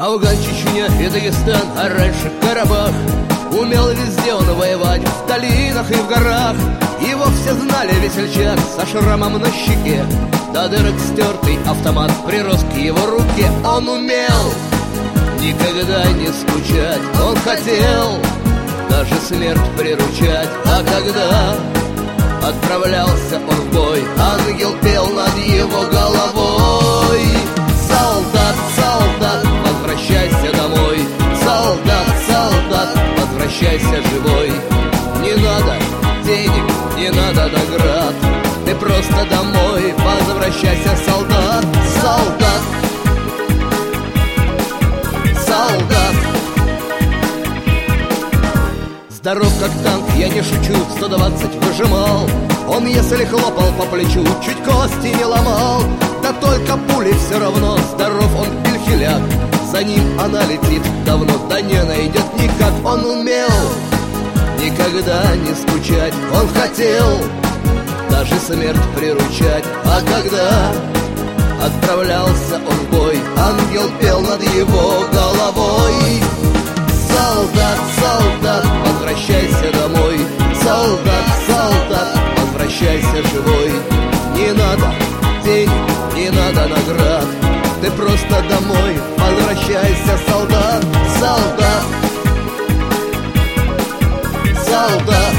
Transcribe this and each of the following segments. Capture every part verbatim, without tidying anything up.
Афган, Чечня и Дагестан, а раньше Карабах. Умел везде он воевать, в долинах и в горах. Его все знали, весельчак со шрамом на щеке. До дырок стертый автомат прирос к его руке. Он умел никогда не скучать, он хотел даже смерть приручать. А когда отправлялся он в бой, ангел пел над его головой: солдат, солдат, возвращайся домой. Солдат, солдат, возвращайся живой. Не надо денег, не надо наград, ты просто домой возвращайся, солдат. Солдат, солдат. Здоров как танк, я не шучу, сто двадцать выжимал. Он, если хлопал по плечу, чуть кости не ломал. Да только пули все равно, здоров он пельхиляк. За ним она летит давно, да не найдет никак. Он умел никогда не скучать, он хотел даже смерть приручать. А когда отправлялся он в бой, ангел пел над его головой: солдат, солдат, возвращайся домой. Солдат, солдат, возвращайся живой. Не надо денег, не надо наград, ты просто домой возвращайся, солдат. Солдат, солдат.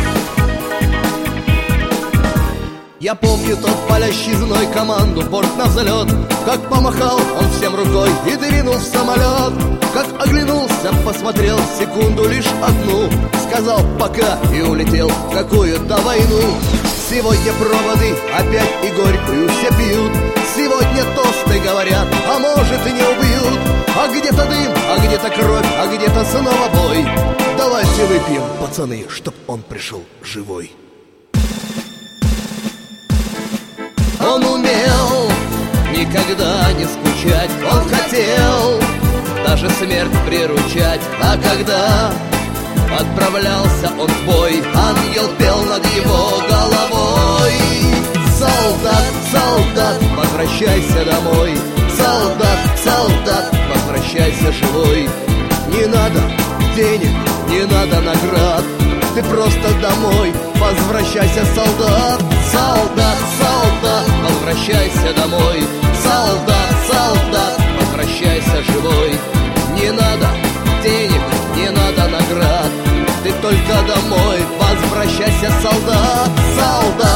Я помню тот палящий зной, команду борт на взлет. Как помахал он всем рукой и двинул в самолет. Как оглянулся, посмотрел секунду лишь одну, сказал пока и улетел в какую-то войну. Сегодня проводы опять и горькую все пьют. Сегодня тосты говорят, а может и не убьют. А где-то дым, а где-то кровь, а где-то снова бой. Давайте выпьем, пацаны, чтоб он пришел живой. Он умел никогда не скучать, он хотел даже смерть приручать. А когда отправлялся он в бой, ангел пел над его головой: солдат, солдат, возвращайся домой. Солдат, солдат, возвращайся живой. Не надо денег, не надо наград, ты просто домой возвращайся, солдат. Солдат, солдат, возвращайся домой. Солдат, солдат, возвращайся живой. Не надо денег, не надо наград, ты только домой возвращайся, солдат. Солдат.